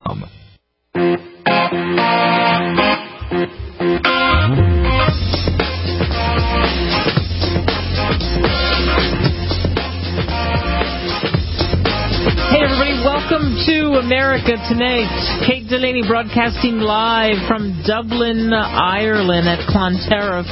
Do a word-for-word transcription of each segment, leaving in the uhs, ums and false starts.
Welcome to America Tonight. Kate Delaney broadcasting live from Dublin, Ireland at Clontarf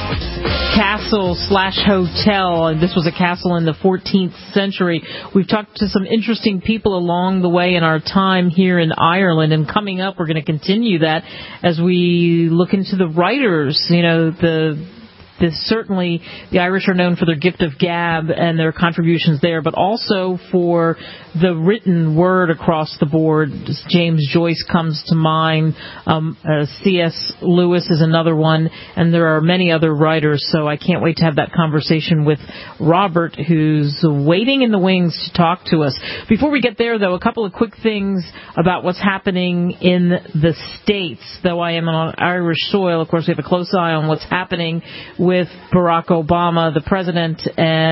Castle slash Hotel. This was a castle in the fourteenth century. We've talked to some interesting people along the way in our time here in Ireland, and coming up we're going to continue that as we look into the writers, you know, the This, certainly, the Irish are known for their gift of gab and their contributions there, but also for the written word across the board. James Joyce comes to mind. Um, uh, C S. Lewis is another one, and there are many other writers, so I can't wait to have that conversation with Robert, who's waiting in the wings to talk to us. Before we get there, though, a couple of quick things about what's happening in the States. Though I am on Irish soil, of course, we have a close eye on what's happening with Barack Obama, the president,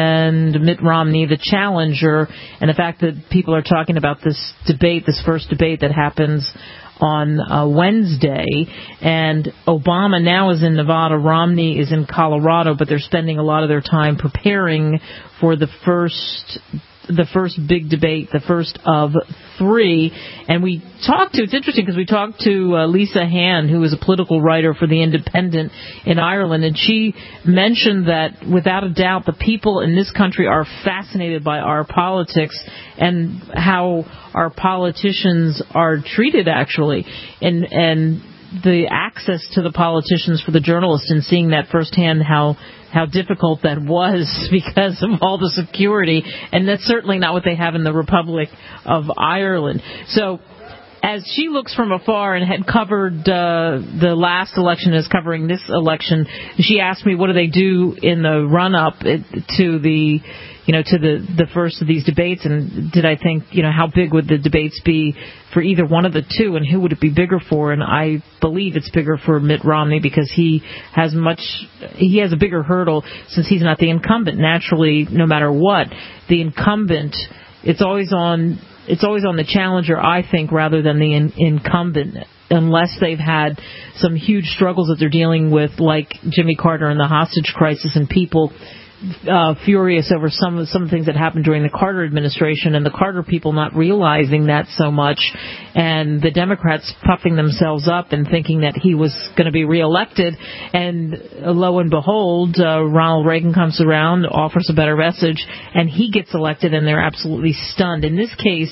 and Mitt Romney, the challenger, and the fact that people are talking about this debate, this first debate that happens on uh, Wednesday. And Obama now is in Nevada, Romney is in Colorado, but they're spending a lot of their time preparing for the first the first big debate, the first of three. And we talked to, it's interesting because we talked to uh, Lisa Hand, who is a political writer for The Independent in Ireland, and she mentioned that without a doubt the people in this country are fascinated by our politics and how our politicians are treated, actually. And, and the access to the politicians for the journalists, and seeing that firsthand, how how difficult that was because of all the security, and that's certainly not what they have in the Republic of Ireland. So as she looks from afar and had covered uh, the last election, is covering this election, she asked me, what do they do in the run-up to the, you know, to the, the first of these debates, and did I think, you know, how big would the debates be for either one of the two, and who would it be bigger for? And I believe it's bigger for Mitt Romney because he has much, he has a bigger hurdle since he's not the incumbent. Naturally, no matter what, the incumbent, it's always on, it's always on the challenger, I think, rather than the in, incumbent, unless they've had some huge struggles that they're dealing with, like Jimmy Carter and the hostage crisis, and people Uh, furious over some of some of the things that happened during the Carter administration, and the Carter people not realizing that so much, and the Democrats puffing themselves up and thinking that he was going to be reelected, and uh, lo and behold, uh, Ronald Reagan comes around, offers a better message, and he gets elected, and they're absolutely stunned. In this case,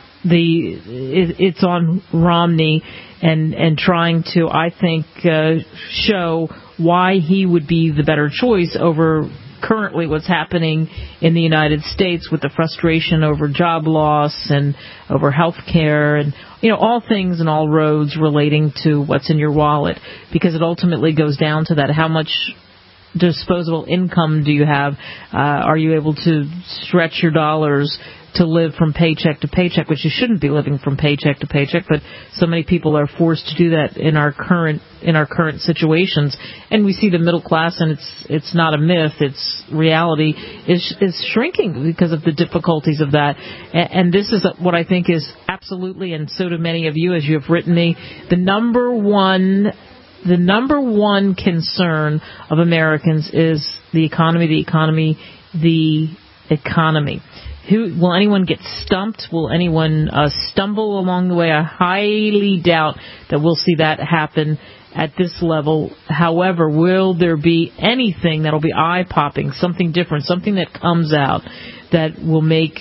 the it, it's on Romney and and trying to, I think, uh, show why he would be the better choice over currently what's happening in the United States with the frustration over job loss and over health care and, you know, all things and all roads relating to what's in your wallet, because it ultimately goes down to that. How much disposable income do you have? Uh, are you able to stretch your dollars to live from paycheck to paycheck, which you shouldn't be living from paycheck to paycheck, but so many people are forced to do that in our current in our current situations. And we see the middle class, and it's it's not a myth, it's reality, is is shrinking because of the difficulties of that. And, and this is what I think is absolutely, and so do many of you as you have written me, the number one the number one concern of Americans is the economy, the economy, the economy. Who, will anyone get stumped? Will anyone uh, stumble along the way? I highly doubt that we'll see that happen at this level. However, will there be anything that will be eye-popping, something different, something that comes out that will make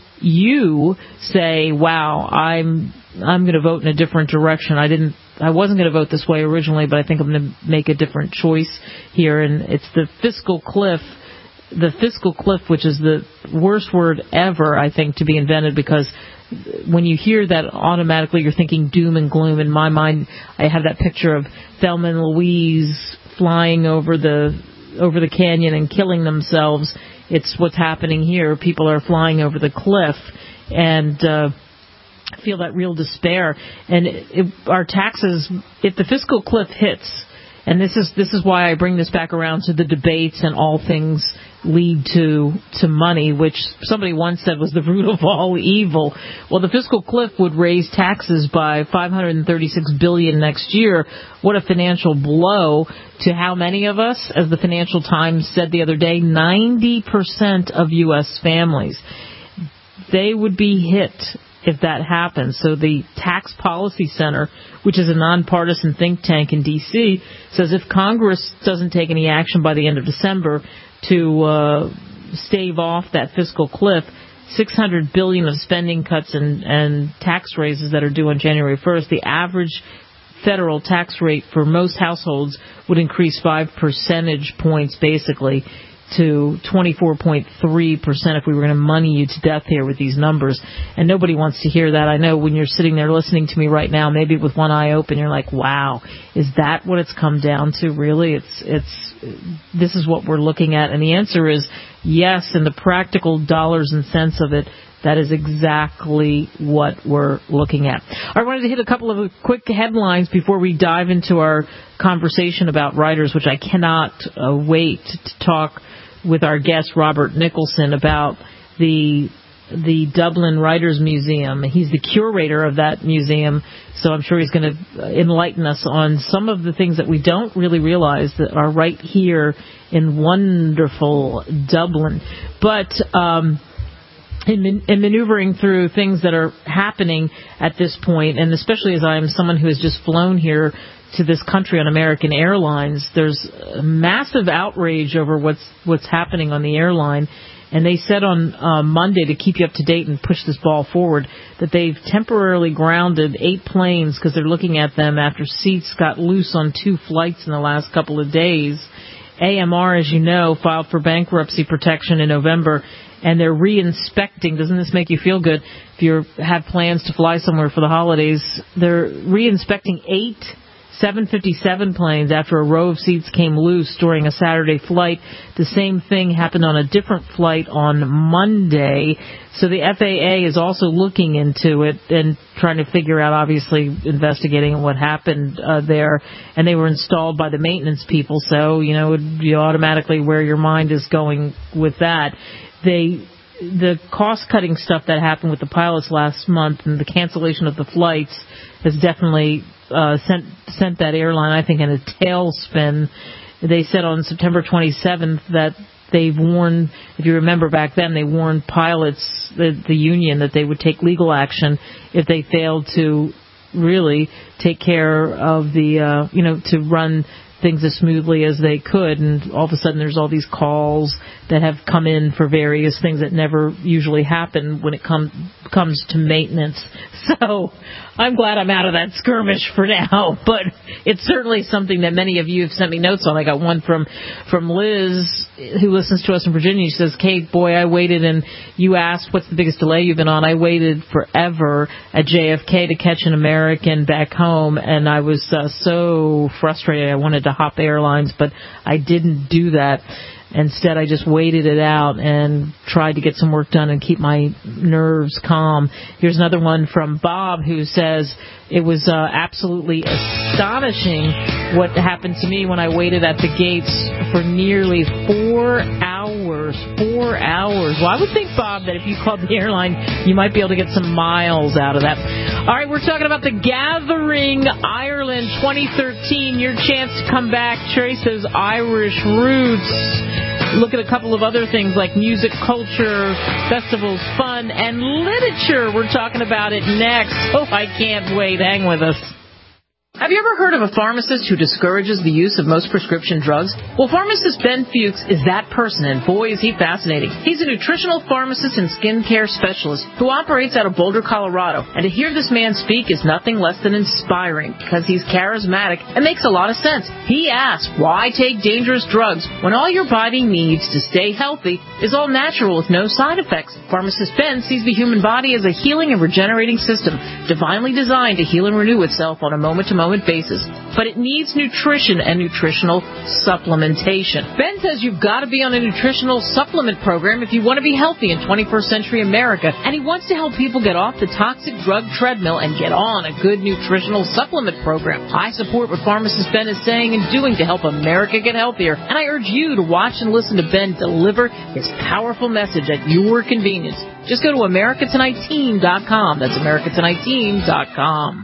you say, wow, I'm I'm going to vote in a different direction. I didn't I wasn't going to vote this way originally, but I think I'm going to make a different choice here. And it's the fiscal cliff. The fiscal cliff, which is the worst word ever, I think, to be invented, because when you hear that, automatically you're thinking doom and gloom. In my mind, I have that picture of Thelma and Louise flying over the over the canyon and killing themselves. It's what's happening here. People are flying over the cliff, and uh, feel that real despair. And it, our taxes, if the fiscal cliff hits, And this is this is why I bring this back around to the debates and all things lead to to money, which somebody once said was the root of all evil. Well, the fiscal cliff would raise taxes by five hundred thirty-six billion dollars next year. What a financial blow to how many of us? As the Financial Times said the other day, ninety percent of U S families. They would be hit if that happens. So the Tax Policy Center, which is a nonpartisan think tank in D C, says if Congress doesn't take any action by the end of December to uh, stave off that fiscal cliff, six hundred billion dollars of spending cuts and, and tax raises that are due on January first, the average federal tax rate for most households would increase five percentage points basically to twenty-four point three percent if we were going to money you to death here with these numbers. And nobody wants to hear that. I know when you're sitting there listening to me right now, maybe with one eye open, you're like, wow, is that what it's come down to? Really? It's, it's, this is what we're looking at. And the answer is yes, in the practical dollars and cents of it, that is exactly what we're looking at. I wanted to hit a couple of quick headlines before we dive into our conversation about writers, which I cannot uh, wait to talk with our guest, Robert Nicholson, about the the Dublin Writers Museum. He's the curator of that museum, so I'm sure he's going to enlighten us on some of the things that we don't really realize that are right here in wonderful Dublin. But um In, in maneuvering through things that are happening at this point, and especially as I am someone who has just flown here to this country on American Airlines, there's a massive outrage over what's what's happening on the airline. And they said on uh, Monday, to keep you up to date and push this ball forward, that they've temporarily grounded eight planes because they're looking at them after seats got loose on two flights in the last couple of days. A M R, as you know, filed for bankruptcy protection in November, and they're re-inspecting. Doesn't this make you feel good? If you have plans to fly somewhere for the holidays, they're re-inspecting eight seven fifty-seven planes after a row of seats came loose during a Saturday flight. The same thing happened on a different flight on Monday. So the F A A is also looking into it and trying to figure out, obviously, investigating what happened uh, there. And they were installed by the maintenance people, so, you know, it would be automatically where your mind is going with that. They, the cost-cutting stuff that happened with the pilots last month and the cancellation of the flights has definitely uh, sent sent that airline, I think, in a tailspin. They said on September twenty-seventh that they've warned, if you remember back then, they warned pilots, the, the union, that they would take legal action if they failed to really take care of the, uh, you know, to run things as smoothly as they could. And all of a sudden there's all these calls that have come in for various things that never usually happen when it com- comes to maintenance. So I'm glad I'm out of that skirmish for now, but it's certainly something that many of you have sent me notes on. I got one from from Liz, who listens to us in Virginia. She says, Kate, boy, I waited, and you asked what's the biggest delay you've been on. I waited forever at J F K to catch an American back home, and I was uh, so frustrated. I wanted to hop airlines, but I didn't do that. Instead, I just waited it out and tried to get some work done and keep my nerves calm. Here's another one from Bob, who says, it was uh, absolutely astonishing what happened to me when I waited at the gates for nearly four hours. Four hours. Well, I would think, Bob, that if you called the airline, you might be able to get some miles out of that. All right, we're talking about the Gathering Ireland twenty thirteen. Your chance to come back. Trace's Irish Roots. Look at a couple of other things like music, culture, festivals, fun, and literature. We're talking about it next. Oh, I can't wait. Hang with us. Have you ever heard of a pharmacist who discourages the use of most prescription drugs? Well, pharmacist Ben Fuchs is that person, and boy, is he fascinating. He's a nutritional pharmacist and skincare specialist who operates out of Boulder, Colorado. And to hear this man speak is nothing less than inspiring, because he's charismatic and makes a lot of sense. He asks, why take dangerous drugs when all your body needs to stay healthy is all natural with no side effects? Pharmacist Ben sees the human body as a healing and regenerating system, divinely designed to heal and renew itself on a moment-to-moment basis. but it needs nutrition and nutritional supplementation. Ben says you've got to be on a nutritional supplement program if you want to be healthy in twenty-first century America, and he wants to help people get off the toxic drug treadmill and get on a good nutritional supplement program. I support what pharmacist Ben is saying and doing to help America get healthier, and I urge you to watch and listen to Ben deliver his powerful message at your convenience. Just go to America Tonight Team dot com. That's America Tonight Team dot com.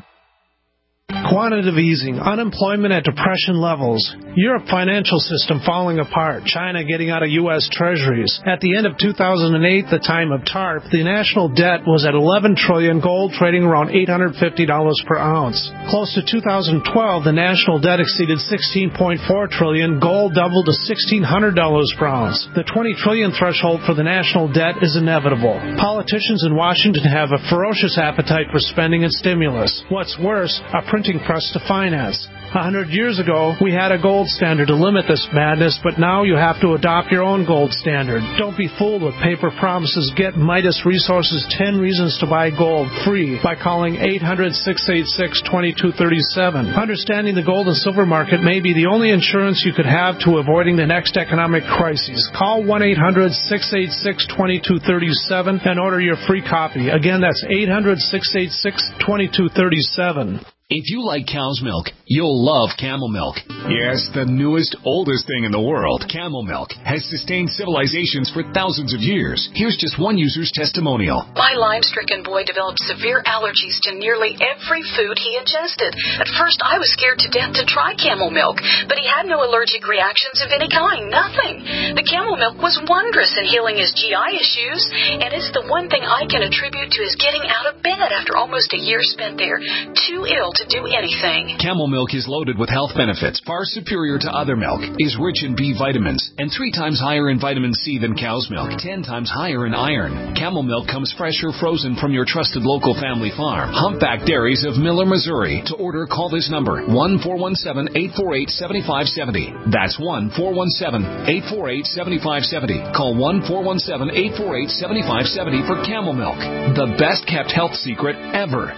Quantitative easing, unemployment at depression levels, Europe financial system falling apart, China getting out of U S treasuries. At the end of two thousand eight, the time of TARP, the national debt was at eleven trillion dollars, gold trading around eight hundred fifty dollars per ounce. Close to two thousand twelve, the national debt exceeded sixteen point four trillion dollars, gold doubled to sixteen hundred dollars per ounce. The twenty trillion dollars threshold for the national debt is inevitable. Politicians in Washington have a ferocious appetite for spending and stimulus. What's worse, a printing press to finance. A hundred years ago, we had a gold standard to limit this madness, but now you have to adopt your own gold standard. Don't be fooled with paper promises. Get Midas Resources ten Reasons to Buy Gold free by calling eight hundred, six eight six, two two three seven. Understanding the gold and silver market may be the only insurance you could have to avoiding the next economic crisis. Call one eight hundred, six eight six, two two three seven and order your free copy. Again, that's eight hundred, six eight six, two two three seven. If you like cow's milk, you'll love Camel Milk. Yes, the newest, oldest thing in the world, Camel Milk, has sustained civilizations for thousands of years. Here's just one user's testimonial. My Lyme-stricken boy developed severe allergies to nearly every food he ingested. At first, I was scared to death to try Camel Milk, but he had no allergic reactions of any kind, nothing. The Camel Milk was wondrous in healing his G I issues, and it's the one thing I can attribute to his getting out of bed after almost a year spent there, too ill to do anything. Camel Milk is loaded with health benefits, far superior to other milk, is rich in B vitamins, and three times higher in vitamin C than cow's milk, ten times higher in iron. Camel Milk comes fresh or frozen from your trusted local family farm. Humpback Dairies of Miller, Missouri. To order, call this number, one four one seven, eight four eight, seven five seven zero. That's one four one seven, eight four eight, seven five seven zero. Call one four one seven, eight four eight, seven five seven zero for Camel Milk, the best kept health secret ever.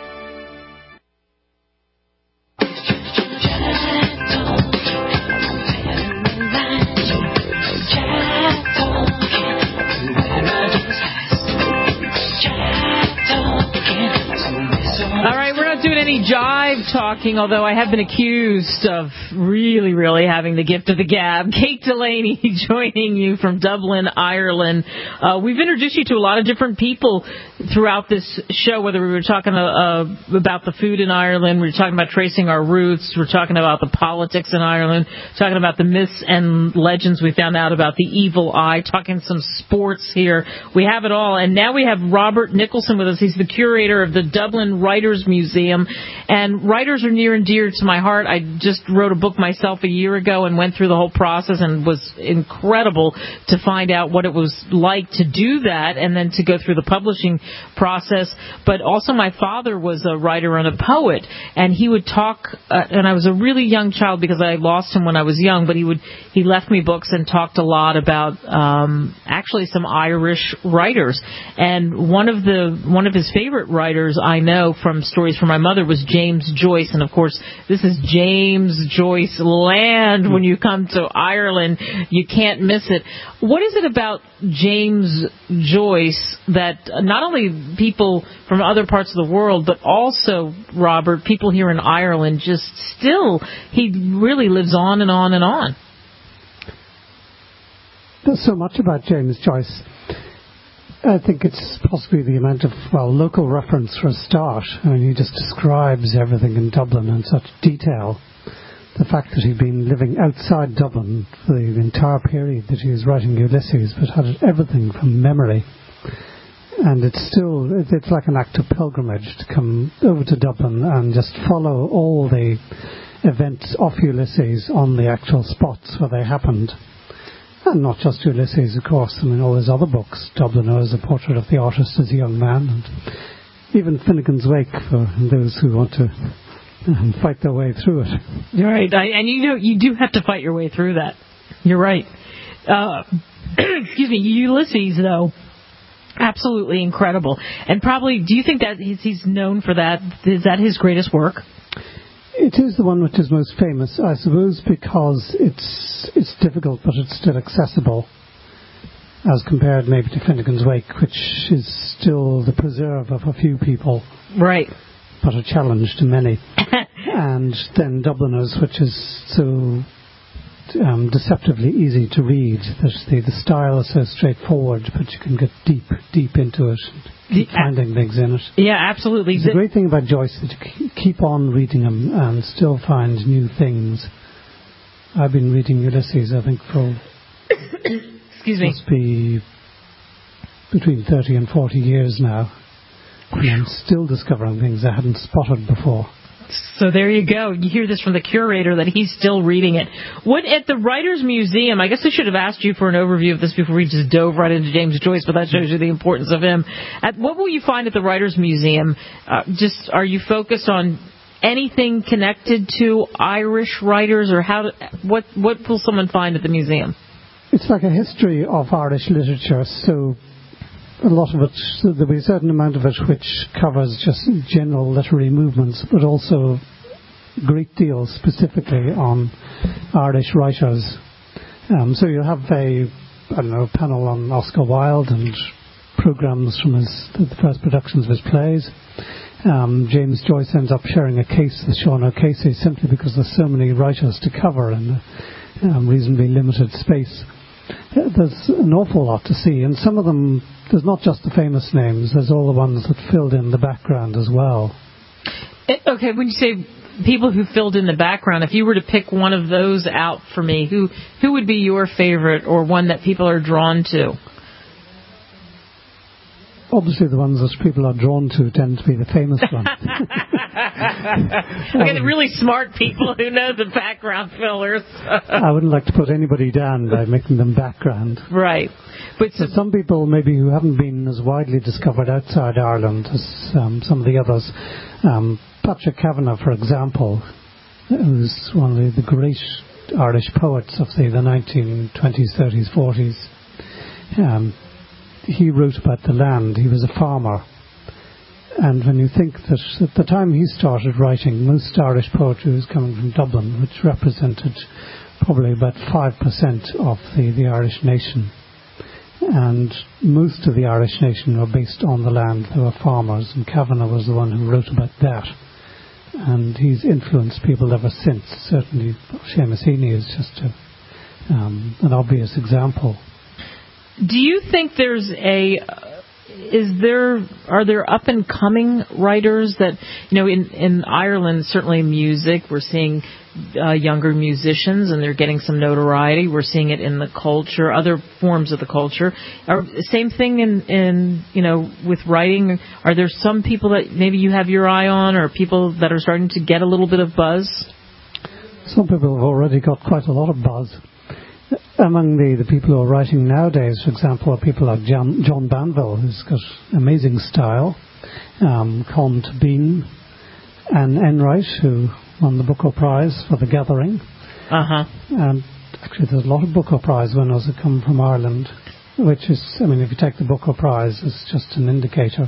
Any jive talking, although I have been accused of really, really having the gift of the gab. Kate Delaney joining you from Dublin, Ireland. Uh, we've introduced you to a lot of different people throughout this show, whether we were talking uh, about the food in Ireland, we were talking about tracing our roots, we're talking about the politics in Ireland, talking about the myths and legends we found out about the evil eye, talking some sports here. We have it all. And now we have Robert Nicholson with us. He's the curator of the Dublin Writers' Museum. And writers are near and dear to my heart. I just wrote a book myself a year ago and went through the whole process, and was incredible to find out what it was like to do that and then to go through the publishing process. But also my father was a writer and a poet, and he would talk, uh, and I was a really young child because I lost him when I was young, but he would he left me books and talked a lot about um, actually some Irish writers. And one of the one of his favorite writers I know from stories from my mother was James Joyce, and of course this is James Joyce land. When you come to Ireland, you can't miss it. What is it about James Joyce that not only people from other parts of the world, but also, Robert, people here in Ireland, just still, he really lives on and on and on? There's so much about James Joyce. I think it's possibly the amount of, well, local reference for a start. I mean, he just describes everything in Dublin in such detail. The fact that he'd been living outside Dublin for the entire period that he was writing Ulysses, but had everything from memory. And it's still, it's like an act of pilgrimage to come over to Dublin and just follow all the events of Ulysses on the actual spots where they happened. And not just Ulysses, of course. I mean, all his other books. Dubliners, A Portrait of the Artist as a Young Man, and even Finnegan's Wake for those who want to um, fight their way through it. You're right. I, and you know, you do have to fight your way through that. You're right. Uh, excuse me, Ulysses, though, absolutely incredible. And probably, do you think that he's, he's known for that? Is that his greatest work? It It is the one which is most famous, I suppose, because it's it's difficult, but it's still accessible, as compared maybe to Finnegan's Wake, which is still the preserve of a few people. Right. But a challenge to many. And then Dubliners, which is so um, deceptively easy to read. That the, the style is so straightforward, but you can get deep, deep into it and keep yeah. finding things in it. Yeah, absolutely. It's the great thing about Joyce that you keep on reading them and still find new things. I've been reading Ulysses, I think, for... Excuse me. Must be between thirty and forty years now. And I'm still discovering things I hadn't spotted before. So there you go. You hear this from the curator that he's still reading it. What at the Writers' Museum, I guess I should have asked you for an overview of this before we just dove right into James Joyce, but that shows you the importance of him. At, what will you find at the Writers' Museum? Uh, just are you focused on anything connected to Irish writers, or how? What what will someone find at the museum? It's like a history of Irish literature, so a lot of it, so there'll be a certain amount of it which covers just general literary movements, but also a great deal specifically on Irish writers. Um, so you'll have a, I don't know, panel on Oscar Wilde and programmes from his, the first productions of his plays. Um, James Joyce ends up sharing a case with Sean O'Casey simply because there's so many writers to cover in a um, reasonably limited space. There's an awful lot to see, and some of them, there's not just the famous names, there's all the ones that filled in the background as well. Okay, when you say people who filled in the background, if you were to pick one of those out for me, who who would be your favorite, or one that people are drawn to? Obviously the ones that people are drawn to tend to be the famous ones. Okay, the really smart people who know the background fillers. I wouldn't like to put anybody down by making them background. Right. But so some people maybe who haven't been as widely discovered outside Ireland as um, some of the others. Um, Patrick Kavanagh, for example, who's one of the, the great Irish poets of say, the nineteen twenties, thirties, forties. Um, he wrote about the land. He was a farmer. And when you think that at the time he started writing, most Irish poetry was coming from Dublin, which represented probably about five percent of the, the Irish nation. And most of the Irish nation were based on the land. They were farmers, and Kavanagh was the one who wrote about that. And he's influenced people ever since. Certainly Seamus Heaney is just a, um, an obvious example. Do you think there's a... Is there are there up and coming writers that you know in, in Ireland, certainly music, we're seeing uh, younger musicians and they're getting some notoriety. We're seeing it in the culture, other forms of the culture. Are, same thing in, in you know with writing. Are there some people that maybe you have your eye on, or people that are starting to get a little bit of buzz? Some people have already got quite a lot of buzz. Among the, the people who are writing nowadays, for example, are people like John, John Banville, who's got amazing style, um, Colm Tóibín, Anne Enright, who won the Booker Prize for The Gathering. Uh-huh. And actually there's a lot of Booker Prize winners that come from Ireland, which is, I mean, if you take the Booker Prize, it's just an indicator.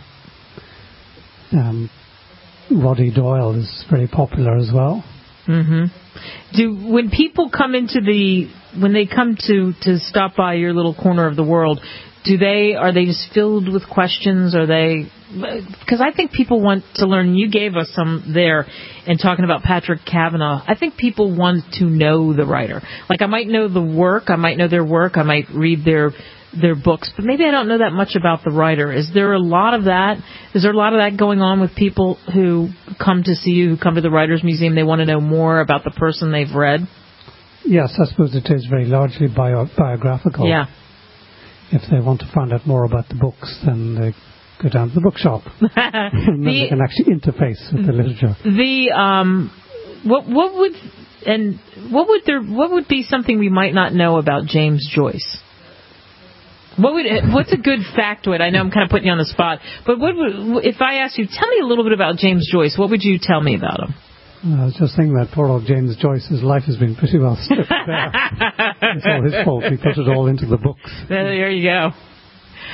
Um, Roddy Doyle is very popular as well. Mm-hmm. Do when people come into the when they come to, to stop by your little corner of the world, do they are they just filled with questions? Are they? Because I think people want to learn. You gave us some there, and talking about Patrick Kavanagh. I think people want to know the writer. Like I might know the work, I might know their work, I might read their their books, but maybe I don't know that much about the writer. Is there a lot of that? Is there a lot of that going on with people who come to see you, who come to the Writers' Museum? They want to know more about the person they've read? Yes, I suppose it is very largely bio- biographical. Yeah. If they want to find out more about the books, then they go down to the bookshop. And then the, they can actually interface with the literature. The um, what what would and what would there what would be something we might not know about James Joyce? What would what's a good factoid? I know I'm kind of putting you on the spot, but what would, if I asked you, tell me a little bit about James Joyce? What would you tell me about him? I was just thinking that poor old James Joyce's life has been pretty well stripped bare. It's all his fault. He put it all into the books. There you go.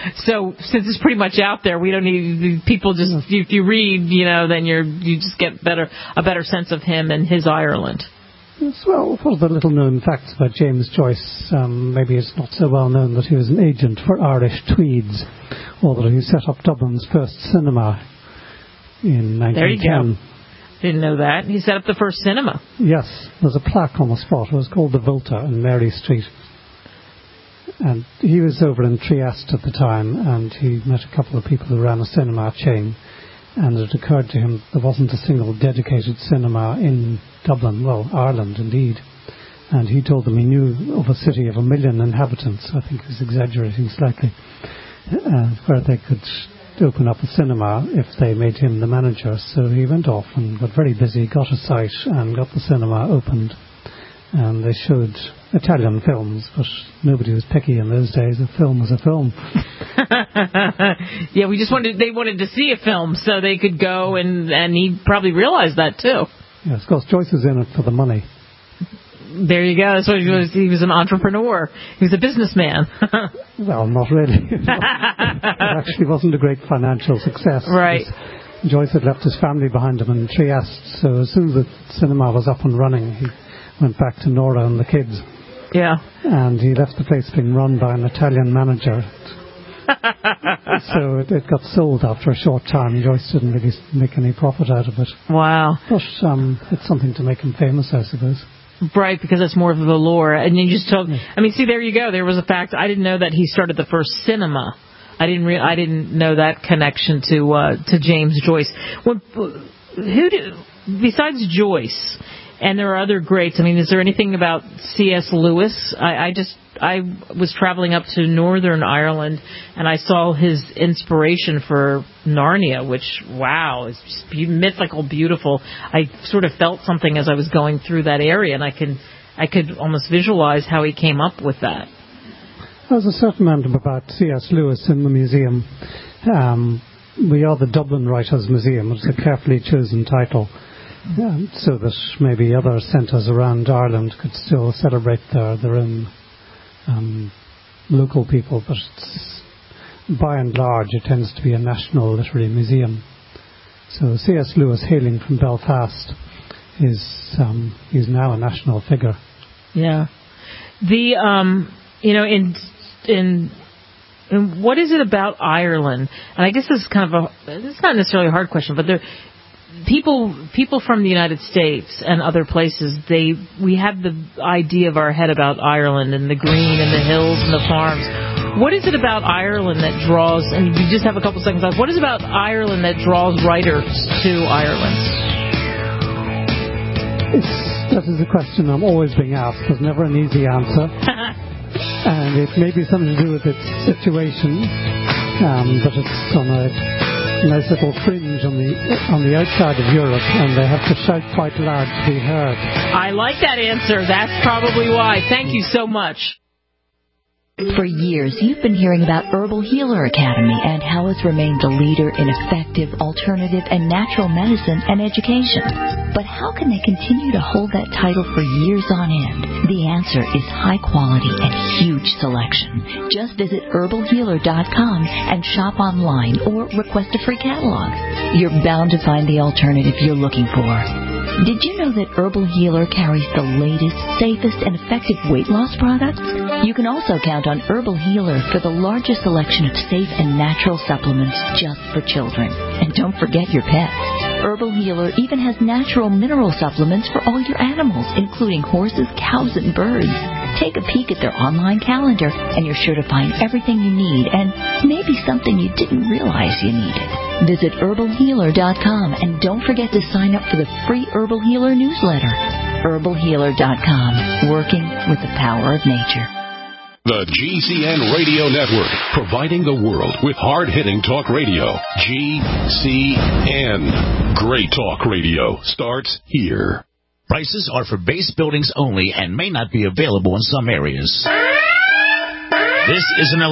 So since it's pretty much out there, we don't need people just if you read, you know, then you're you just get better a better sense of him and his Ireland. Yes, well, one of the little-known facts about James Joyce, um, maybe it's not so well known that he was an agent for Irish Tweeds, or that he set up Dublin's first cinema in nineteen ten. There you go. Didn't know that. He set up the first cinema. Yes, there's a plaque on the spot. It was called the Volta in Mary Street. And he was over in Trieste at the time, and he met a couple of people who ran a cinema chain. And it occurred to him there wasn't a single dedicated cinema in Dublin, well, Ireland indeed. And he told them he knew of a city of a million inhabitants, I think he was exaggerating slightly, uh, where they could open up a cinema if they made him the manager. So he went off and got very busy, got a site and got the cinema opened. And they showed Italian films, but nobody was picky in those days. A film was a film. Yeah, we just wanted, they wanted to see a film so they could go, and, and he probably realized that too. Yes, of course, Joyce was in it for the money. There you go. So he was, he was an entrepreneur. He was a businessman. Well, not really. It actually wasn't a great financial success. Right. Joyce had left his family behind him in Trieste, so as soon as the cinema was up and running, he went back to Nora and the kids. Yeah. And he left the place being run by an Italian manager. So it, it got sold after a short time. Joyce didn't really make any profit out of it. Wow. But um, it's something to make him famous, I suppose. Right, because that's more of the lore. And you just told, I mean, see, there you go. There was a fact. I didn't know that he started the first cinema. I didn't re- I didn't know that connection to uh, to James Joyce. When, who do, besides Joyce, and there are other greats, I mean, is there anything about C S Lewis? I, I just, I was traveling up to Northern Ireland, and I saw his inspiration for Narnia, which, wow, is just be- mythical, beautiful. I sort of felt something as I was going through that area, and I could, I could almost visualize how he came up with that. There's a certain amount about C S Lewis in the museum. Um, we are the Dublin Writers' Museum. It's a carefully chosen title. Yeah, so that maybe other centres around Ireland could still celebrate their, their own um, local people, but it's, by and large it tends to be a national literary museum. So C S Lewis, hailing from Belfast, is um, he's now a national figure. Yeah. The um, you know in in. And what is it about Ireland? And I guess this is kind of a, it's not necessarily a hard question, but there, people, people from the United States and other places, they, we have the idea of our head about Ireland and the green and the hills and the farms. What is it about Ireland that draws, and we just have a couple seconds left, what is it about Ireland that draws writers to Ireland? It's, that is a question I'm always being asked. There's never an easy answer. And it may be something to do with its situation, um, but it's on a nice little fringe on the on the outside of Europe, and they have to shout quite loud to be heard. I like that answer. That's probably why. Thank you so much. For years, you've been hearing about Herbal Healer Academy and how it's remained a leader in effective, alternative, and natural medicine and education. But how can they continue to hold that title for years on end? The answer is high quality and huge selection. Just visit herbal healer dot com and shop online or request a free catalog. You're bound to find the alternative you're looking for. Did you know that Herbal Healer carries the latest, safest, and effective weight loss products? You can also count on Herbal Healer for the largest selection of safe and natural supplements just for children. And don't forget your pets. Herbal Healer even has natural mineral supplements for all your animals, including horses, cows, and birds. Take a peek at their online calendar, and you're sure to find everything you need and maybe something you didn't realize you needed. Visit herbal healer dot com and don't forget to sign up for the free Herbal Healer newsletter. herbal healer dot com, working with the power of nature. The G C N Radio Network, providing the world with hard-hitting talk radio. G C N. Great talk radio starts here. Prices are for base buildings only and may not be available in some areas. This is an alert.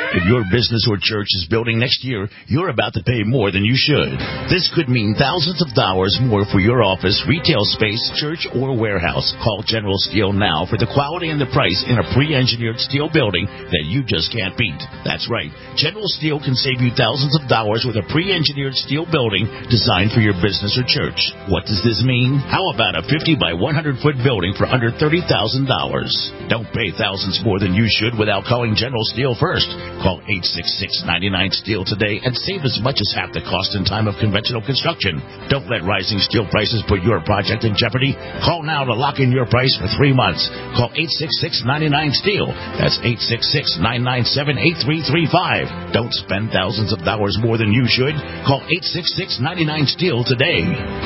If your business or church is building next year, you're about to pay more than you should. This could mean thousands of dollars more for your office, retail space, church, or warehouse. Call General Steel now for the quality and the price in a pre-engineered steel building that you just can't beat. That's right. General Steel can save you thousands of dollars with a pre-engineered steel building designed for your business or church. What does this mean? How about a fifty by one hundred foot building for under thirty thousand dollars? Don't pay thousands more than you should without calling General Steel first. Call eight six six, nine nine, STEEL today and save as much as half the cost and time of conventional construction. Don't let rising steel prices put your project in jeopardy. Call now to lock in your price for three months. Call eight six six, nine nine, STEEL. That's eight six six, nine nine seven, eight three three five. Don't spend thousands of dollars more than you should. Call eight six six, nine nine, STEEL today.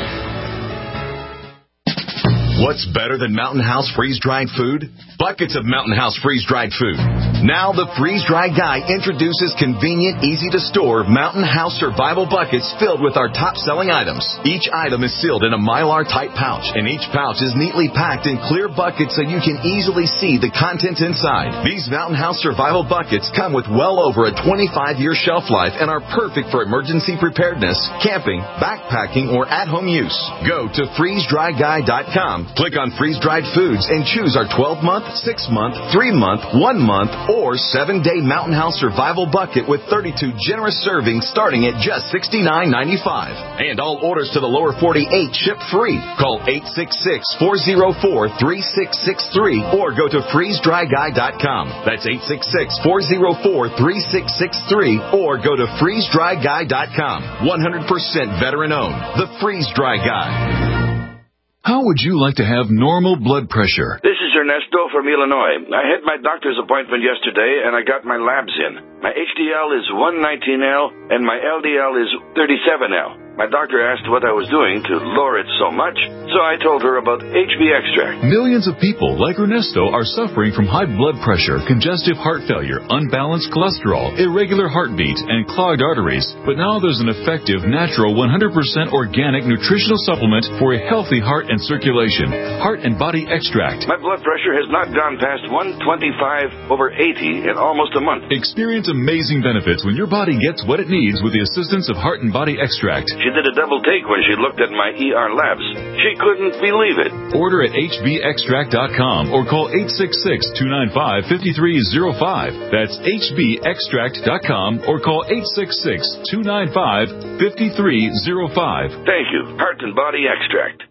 What's better than Mountain House freeze-dried food? Buckets of Mountain House freeze-dried food. Now the freeze-dried guy introduces convenient, easy-to-store Mountain House survival buckets filled with our top-selling items. Each item is sealed in a Mylar-type pouch, and each pouch is neatly packed in clear buckets so you can easily see the contents inside. These Mountain House survival buckets come with well over a twenty-five year shelf life and are perfect for emergency preparedness, camping, backpacking, or at-home use. Go to freeze dry guy dot com. Click on freeze-dried foods and choose our twelve month, six month, three month, one month, or seven day Mountain House Survival Bucket with thirty-two generous servings starting at just sixty-nine ninety-five. And all orders to the lower forty-eight ship free. Call eight six six, four oh four, three six six three or go to freeze dry guy dot com. That's eight six six, four oh four, three six six three or go to freeze dry guy dot com. one hundred percent veteran owned. The Freeze Dry Guy. How would you like to have normal blood pressure? This is Ernesto from Illinois. I had my doctor's appointment yesterday, and I got my labs in. My H D L is one nineteen L, and my L D L is thirty-seven L. My doctor asked what I was doing to lower it so much, so I told her about H B Extract. Millions of people like Ernesto are suffering from high blood pressure, congestive heart failure, unbalanced cholesterol, irregular heartbeat, and clogged arteries. But now there's an effective, natural, one hundred percent organic nutritional supplement for a healthy heart and circulation. Heart and Body Extract. My blood pressure has not gone past one twenty-five over eighty in almost a month. Experience amazing benefits when your body gets what it needs with the assistance of Heart and Body Extract. She did a double take when she looked at my E R labs. She couldn't believe it. Order at H B extract dot com or call eight six six, two nine five, five three zero five. That's H B extract dot com or call eight six six, two nine five, five three zero five. Thank you. Heart and Body Extract.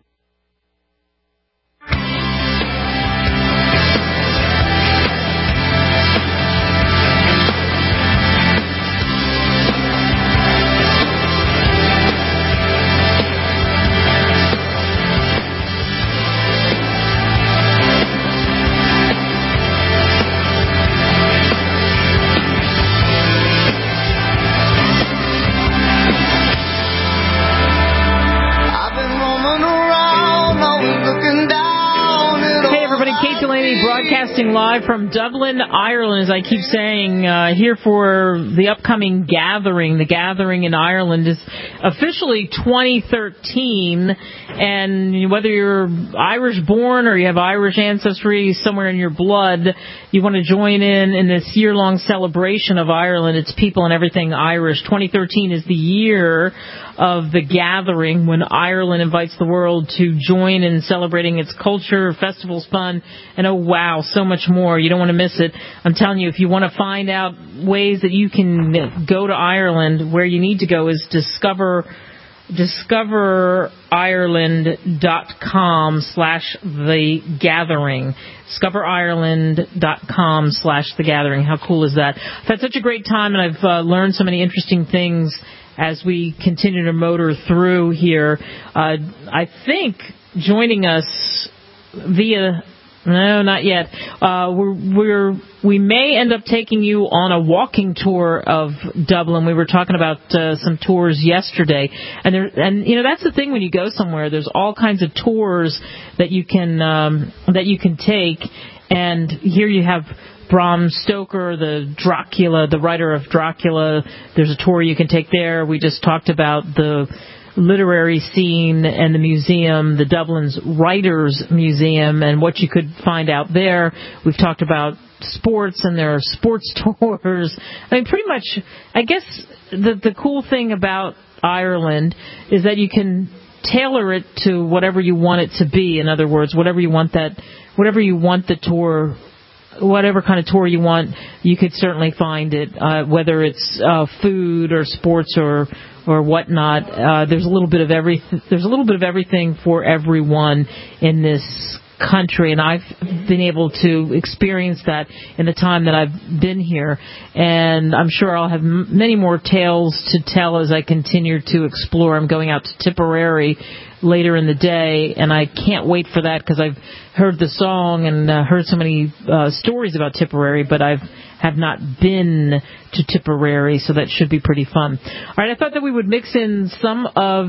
Broadcasting live from Dublin, Ireland, as I keep saying, uh, here for the upcoming gathering. The gathering in Ireland is officially twenty thirteen, and whether you're Irish-born or you have Irish ancestry somewhere in your blood, you want to join in in this year-long celebration of Ireland, its people and everything Irish. twenty thirteen is the year of the gathering when Ireland invites the world to join in celebrating its culture, festivals, fun, and oh wow, so much more. You don't want to miss it. I'm telling you, if you want to find out ways that you can go to Ireland, where you need to go is discover discover ireland dot com slash the gathering. discover ireland dot com slash the gathering. How cool is that? I've had such a great time, and I've uh, learned so many interesting things as we continue to motor through here. Uh, I think joining us via... No, not yet. Uh, we're, we're, we may end up taking you on a walking tour of Dublin. We were talking about uh, some tours yesterday, and there, and you know that's the thing when you go somewhere. There's all kinds of tours that you can um, that you can take, and here you have Bram Stoker, the Dracula, the writer of Dracula. There's a tour you can take there. We just talked about the literary scene and the museum, the Dublin's Writers Museum, and what you could find out there. We've talked about sports and there are sports tours. I mean, pretty much, I guess the the cool thing about Ireland is that you can tailor it to whatever you want it to be. In other words, whatever you want that, whatever you want the tour, whatever kind of tour you want, you could certainly find it. Uh, whether it's uh, food or sports or or whatnot, uh, there's a little bit of every there's a little bit of everything for everyone in this country, and I've been able to experience that in the time that I've been here, and I'm sure I'll have m- many more tales to tell as I continue to explore. I'm going out to Tipperary later in the day, and I can't wait for that because I've heard the song and uh, heard so many uh, stories about Tipperary, but I've have not been to Tipperary, so that should be pretty fun. All right, I thought that we would mix in some of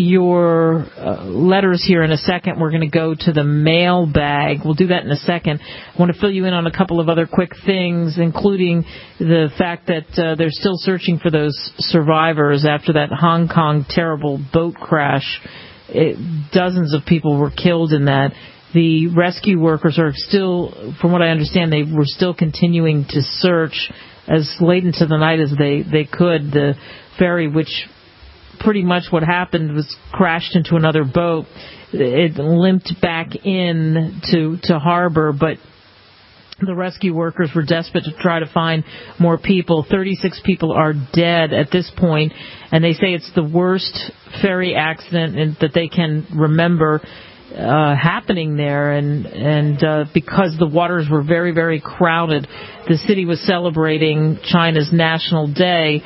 your uh, letters here in a second. We're going to go to the mailbag. We'll do that in a second. I want to fill you in on a couple of other quick things, including the fact that uh, they're still searching for those survivors after that Hong Kong terrible boat crash. It, dozens of people were killed in that. The rescue workers are still, from what I understand, they were still continuing to search as late into the night as they, they could. The ferry, which pretty much what happened was crashed into another boat. It limped back in to, to harbor, but the rescue workers were desperate to try to find more people. thirty-six people are dead at this point, and they say it's the worst ferry accident that they can remember Uh, happening there, and and uh, because the waters were very, very crowded, the city was celebrating China's National Day,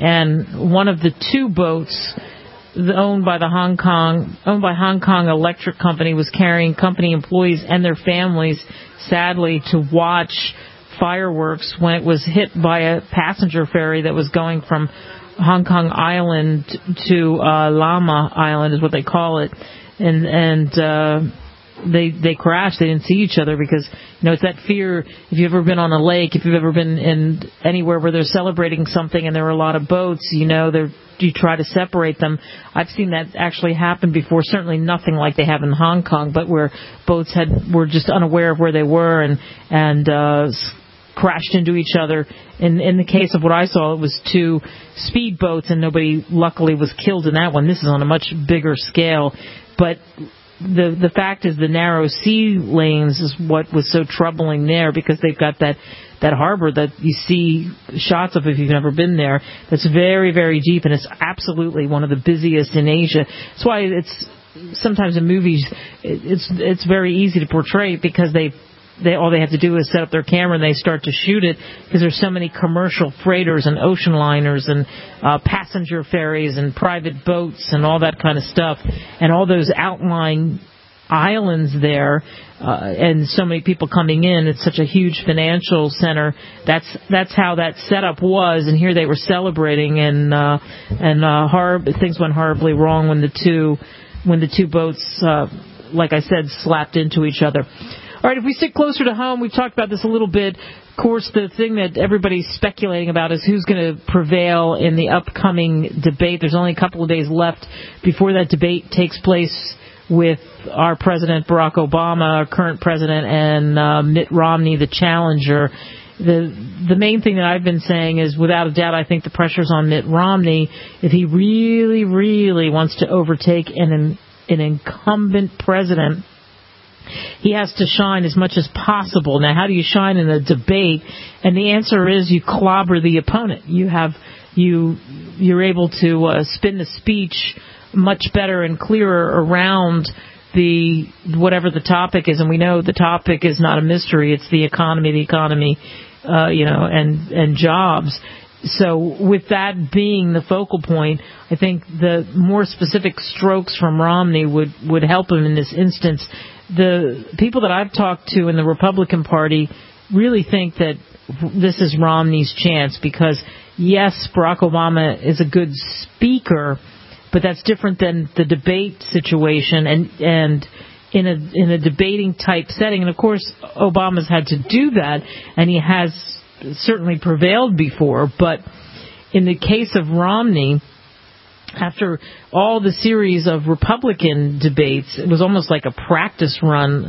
and one of the two boats owned by the Hong Kong owned by Hong Kong Electric Company was carrying company employees and their families, sadly, to watch fireworks when it was hit by a passenger ferry that was going from Hong Kong Island to uh, Lama Island, is what they call it. And and uh, they they crashed. They didn't see each other because, you know, it's that fear. If you've ever been on a lake, if you've ever been in anywhere where they're celebrating something and there are a lot of boats, you know, they're, you try to separate them. I've seen that actually happen before. Certainly nothing like they have in Hong Kong, but where boats had were just unaware of where they were and and uh, crashed into each other. In in the case of what I saw, it was two speedboats, and nobody luckily was killed in that one. This is on a much bigger scale. But the the fact is the narrow sea lanes is what was so troubling there, because they've got that, that harbor that you see shots of if you've never been there. That's very, very deep, and it's absolutely one of the busiest in Asia. That's why it's sometimes in movies it's it's very easy to portray, because they they all they have to do is set up their camera and they start to shoot it, because there's so many commercial freighters and ocean liners and uh, passenger ferries and private boats and all that kind of stuff, and all those outlying islands there, uh, and so many people coming in. It's such a huge financial center. That's that's how that setup was, and here they were celebrating, and uh, and uh, horrib- things went horribly wrong when the two when the two boats, uh, like I said, slapped into each other. All right, if we stick closer to home, we've talked about this a little bit. Of course, the thing that everybody's speculating about is who's going to prevail in the upcoming debate. There's only a couple of days left before that debate takes place with our president, Barack Obama, our current president, and uh, Mitt Romney, the challenger. The the main thing that I've been saying is, without a doubt, I think the pressure's on Mitt Romney. If he really, really wants to overtake an an incumbent president, he has to shine as much as possible. Now, how do you shine in a debate? And the answer is you clobber the opponent. You have you you're able to uh, spin the speech much better and clearer around the whatever the topic is. And we know the topic is not a mystery. It's the economy, the economy, uh, you know, and and jobs. So with that being the focal point, I think the more specific strokes from Romney would, would help him in this instance. The people that I've talked to in the Republican Party really think that this is Romney's chance, because, yes, Barack Obama is a good speaker, but that's different than the debate situation and and in a in a debating type setting. And, of course, Obama's had to do that, and he has certainly prevailed before. But in the case of Romney, after all the series of Republican debates, it was almost like a practice run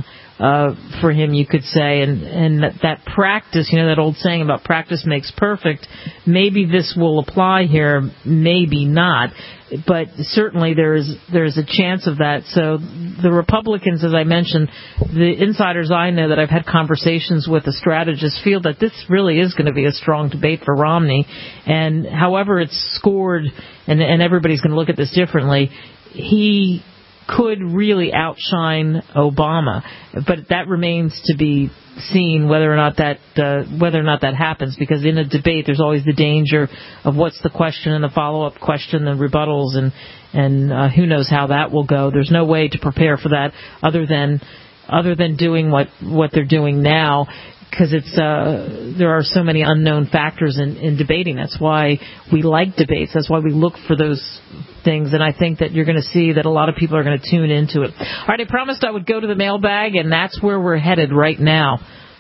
uh, for him, you could say. And, and that, that practice, you know, that old saying about practice makes perfect, maybe this will apply here, maybe not. But certainly there's there's a chance of that. So the Republicans, as I mentioned, the insiders I know that I've had conversations with, the strategists, feel that this really is going to be a strong debate for Romney. And however it's scored, and, and everybody's going to look at this differently, he could really outshine Obama. But that remains to be seen whether or not that uh, whether or not that happens, because in a debate there's always the danger of what's the question and the follow-up question and rebuttals, and and uh, who knows how that will go. There's no way to prepare for that other than other than doing what what they're doing now, because it's uh, there are so many unknown factors in, in debating. That's why we like debates. That's why we look for those things, and I think that you're going to see that a lot of people are going to tune into it. All right, I promised I would go to the mailbag, and that's where we're headed right now.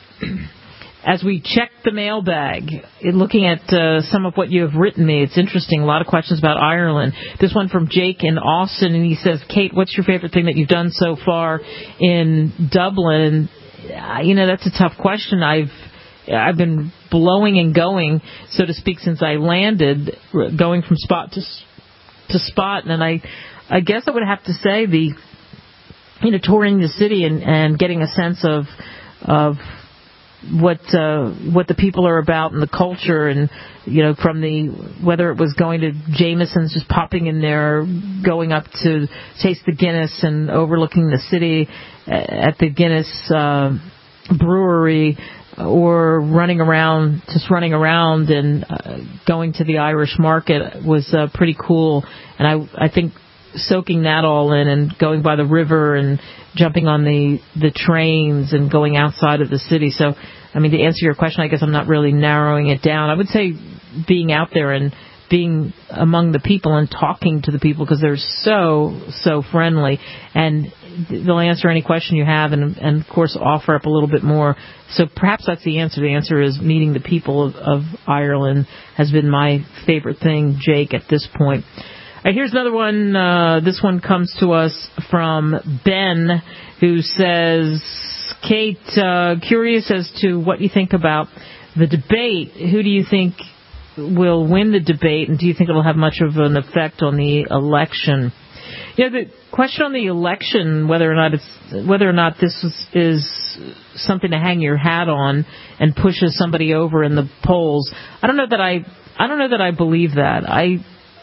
As we check the mailbag, looking at uh, some of what you have written me, it's interesting. A lot of questions about Ireland. This one from Jake in Austin, and he says, Kate, what's your favorite thing that you've done so far in Dublin? Uh, you know, that's a tough question. I've I've been blowing and going, so to speak, since I landed, going from spot to to spot, and I I guess I would have to say the you know touring the city and, and getting a sense of of what uh, what the people are about and the culture, and you know from the whether it was going to Jameson's, just popping in there, going up to taste the Guinness and overlooking the city at the Guinness uh, brewery, or running around, just running around and uh, going to the Irish market was uh, pretty cool. And I, I think soaking that all in and going by the river and jumping on the, the trains and going outside of the city. So, I mean, to answer your question, I guess I'm not really narrowing it down. I would say being out there and being among the people and talking to the people, because they're so, so friendly. And they'll answer any question you have and, and, of course, offer up a little bit more. So perhaps that's the answer. The answer is meeting the people of, of Ireland has been my favorite thing, Jake, at this point. All right, here's another one. Uh, this one comes to us from Ben, who says, Kate, uh, curious as to what you think about the debate. Who do you think will win the debate, and do you think it will have much of an effect on the election? You know, the question on the election, whether or not it's whether or not this is, is something to hang your hat on and pushes somebody over in the polls, I don't know that I I don't know that I believe that. I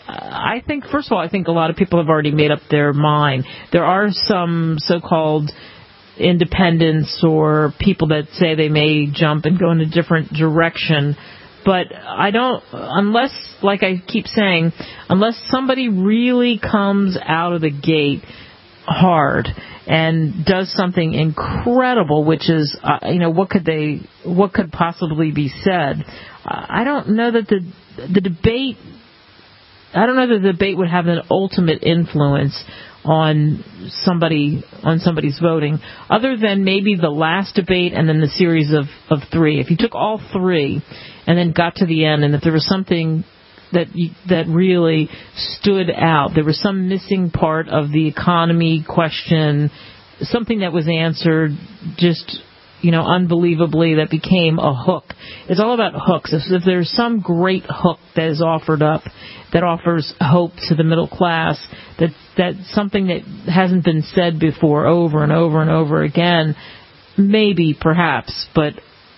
I think, first of all, I think a lot of people have already made up their mind. There are some so-called independents or people that say they may jump and go in a different direction. But I don't, unless, like I keep saying, unless somebody really comes out of the gate hard and does something incredible, which is, uh, you know, what could they, what could possibly be said? Uh, I don't know that the the debate, I don't know that the debate would have an ultimate influence on somebody on somebody's voting, other than maybe the last debate and then the series of, of three. If you took all three and then got to the end, and if there was something that you, that really stood out, there was some missing part of the economy question, something that was answered just, you know, unbelievably, that became a hook. It's all about hooks. If, if there's some great hook that is offered up that offers hope to the middle class, that that's something that hasn't been said before over and over and over again, maybe, perhaps, but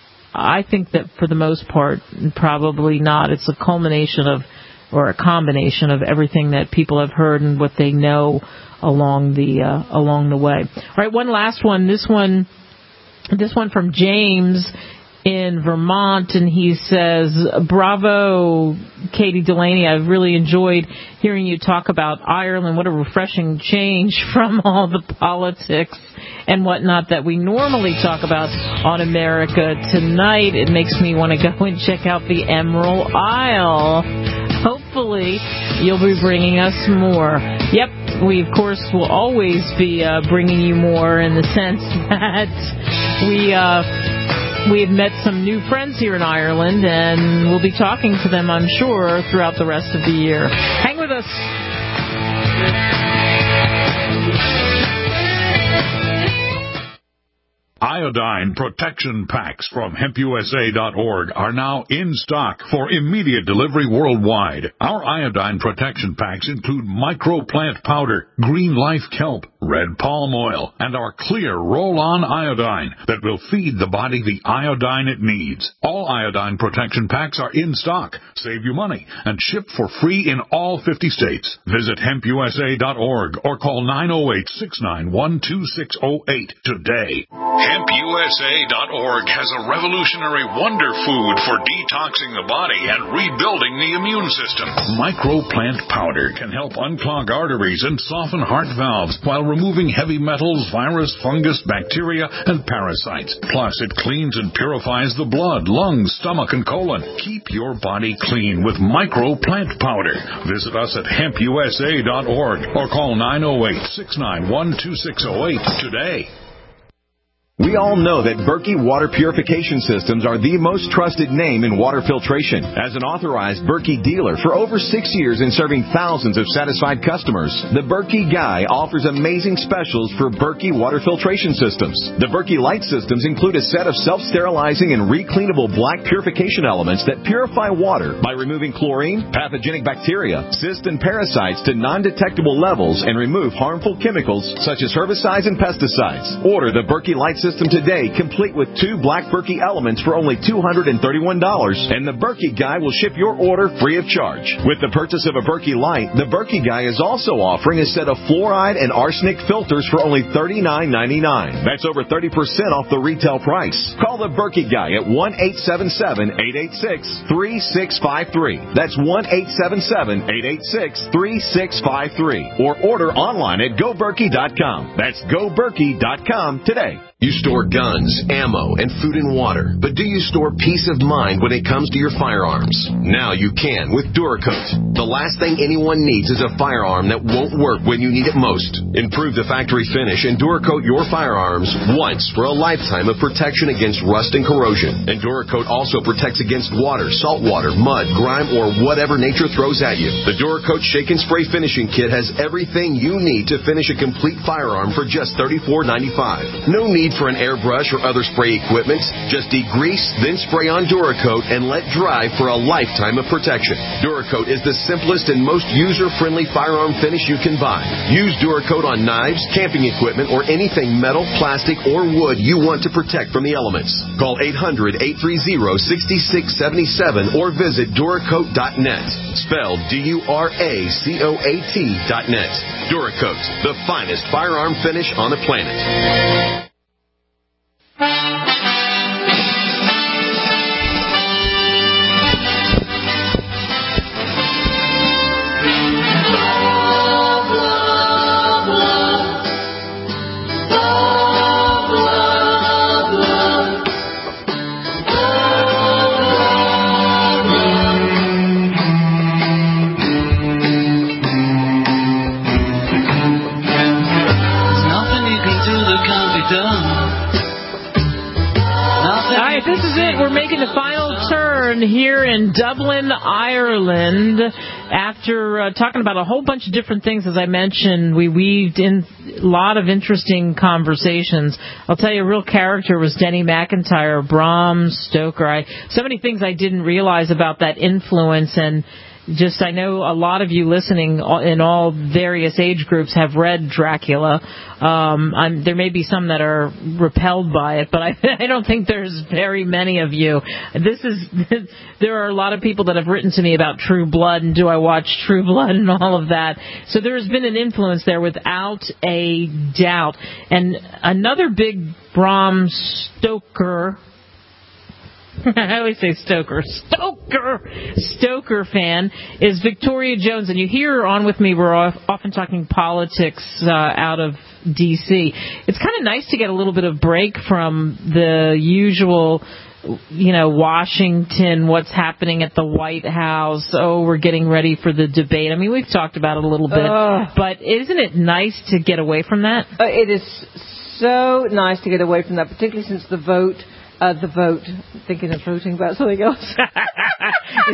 I think that for the most part, probably not. It's a culmination of, or a combination of everything that people have heard and what they know along the uh, along the way. All right, one last one. This one, this one from James in Vermont, and he says, bravo, Katie Delaney. I've really enjoyed hearing you talk about Ireland. What a refreshing change from all the politics and whatnot that we normally talk about on America Tonight. It makes me want to go and check out the Emerald Isle. Hopefully, you'll be bringing us more. Yep, we, of course, will always be uh, bringing you more, in the sense that we... Uh, We have met some new friends here in Ireland, and we'll be talking to them, I'm sure, throughout the rest of the year. Hang with us. Iodine Protection Packs from hemp u s a dot org are now in stock for immediate delivery worldwide. Our iodine protection packs include microplant powder, green life kelp, red palm oil, and our clear roll-on iodine that will feed the body the iodine it needs. All iodine protection packs are in stock, save you money, and ship for free in all fifty states. Visit hemp u s a dot org or call nine oh eight, six nine one, two six oh eight today. hemp u s a dot org has a revolutionary wonder food for detoxing the body and rebuilding the immune system. Microplant powder can help unclog arteries and soften heart valves while removing heavy metals, virus, fungus, bacteria, and parasites. Plus, it cleans and purifies the blood, lungs, stomach, and colon. Keep your body clean with Microplant powder. Visit us at hemp u s a dot org or call nine oh eight, six nine one, two six oh eight today. We all know that Berkey Water Purification Systems are the most trusted name in water filtration. As an authorized Berkey dealer for over six years and serving thousands of satisfied customers, the Berkey Guy offers amazing specials for Berkey Water Filtration Systems. The Berkey Light Systems include a set of self-sterilizing and recleanable black purification elements that purify water by removing chlorine, pathogenic bacteria, cysts, and parasites to non-detectable levels and remove harmful chemicals such as herbicides and pesticides. Order the Berkey Light System today, complete with two black Berkey elements for only two hundred thirty-one dollars, and the Berkey Guy will ship your order free of charge. With the purchase of a Berkey Light, the Berkey Guy is also offering a set of fluoride and arsenic filters for only thirty-nine ninety-nine. That's over thirty percent off the retail price. Call the Berkey Guy at one eight seven seven, eight eight six, three six five three. That's one eight seven seven, eight eight six, three six five three. Or order online at go berkey dot com. That's go berkey dot com today. You store guns, ammo, and food and water, but do you store peace of mind when it comes to your firearms? Now you can with Duracoat. The last thing anyone needs is a firearm that won't work when you need it most. Improve the factory finish and Duracoat your firearms once for a lifetime of protection against rust and corrosion. And Duracoat also protects against water, salt water, mud, grime, or whatever nature throws at you. The Duracoat Shake and Spray Finishing Kit has everything you need to finish a complete firearm for just thirty-four ninety-five. No need for an airbrush or other spray equipment. Just degrease, then spray on Duracoat and let dry for a lifetime of protection. Duracoat is the simplest and most user-friendly firearm finish you can buy. Use Duracoat on knives, camping equipment, or anything metal, plastic, or wood you want to protect from the elements. Call eight hundred, eight three zero, six six seven seven or visit Duracoat dot net. Spelled D U R A C O A T dot net. Duracoat, the finest firearm finish on the planet. This is it. We're making the final turn here in Dublin, Ireland. After uh, talking about a whole bunch of different things, as I mentioned, we weaved in a lot of interesting conversations. I'll tell you, a real character was Denny McIntyre, Bram Stoker. I, so many things I didn't realize about that influence, and just I know a lot of you listening in all various age groups have read Dracula. Um, I'm, there may be some that are repelled by it, but I, I don't think there's very many of you. This is there are a lot of people that have written to me about True Blood and do I watch True Blood and all of that. So there has been an influence there without a doubt. And another big Bram Stoker. I always say Stoker. Stoker! Stoker fan is Victoria Jones. And you hear her on with me. We're often talking politics uh, out of D C It's kind of nice to get a little bit of break from the usual, you know, Washington, what's happening at the White House. Oh, we're getting ready for the debate. I mean, we've talked about it a little bit. Uh, but isn't it nice to get away from that? Uh, it is so nice to get away from that, particularly since the vote... Uh, the vote, thinking of voting about something else.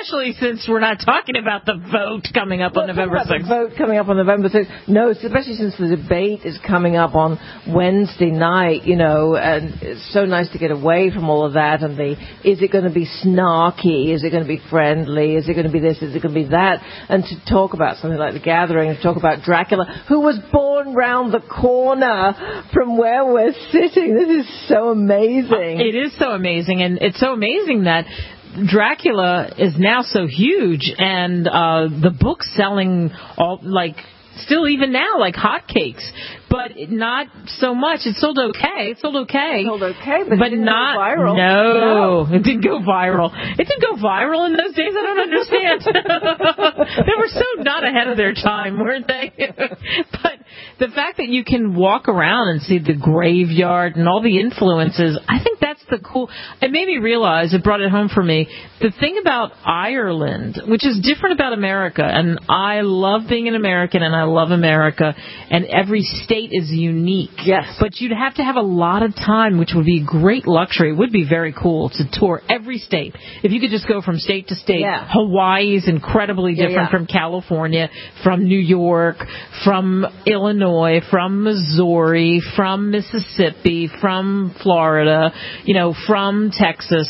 especially since we're not talking about the vote coming up on November sixth. The vote coming up on November sixth. No, especially since the debate is coming up on Wednesday night, you know, and it's so nice to get away from all of that and the, is it going to be snarky? Is it going to be friendly? Is it going to be this? Is it going to be that? And to talk about something like The Gathering, and to talk about Dracula, who was born round the corner from where we're sitting. This is so amazing. It is so amazing, and it's so amazing that Dracula is now so huge, and uh, the book's selling all like still even now like hotcakes, but not so much. It sold okay. It sold okay. It sold okay, but, but it didn't not go viral. No, no, it didn't go viral. It didn't go viral in those days. I don't understand. They were so not ahead of their time, weren't they? But the fact that you can walk around and see the graveyard and all the influences, I think that's the cool. It made me realize, it brought it home for me, the thing about Ireland, which is different about America, and I love being an American, and I love America, and every state is unique. Yes. But you'd have to have a lot of time, which would be great luxury. It would be very cool to tour every state. If you could just go from state to state. Yeah. Hawaii is incredibly different yeah, yeah. from California, from New York, from Illinois, from Missouri, from Mississippi, from Florida, you know, from Texas.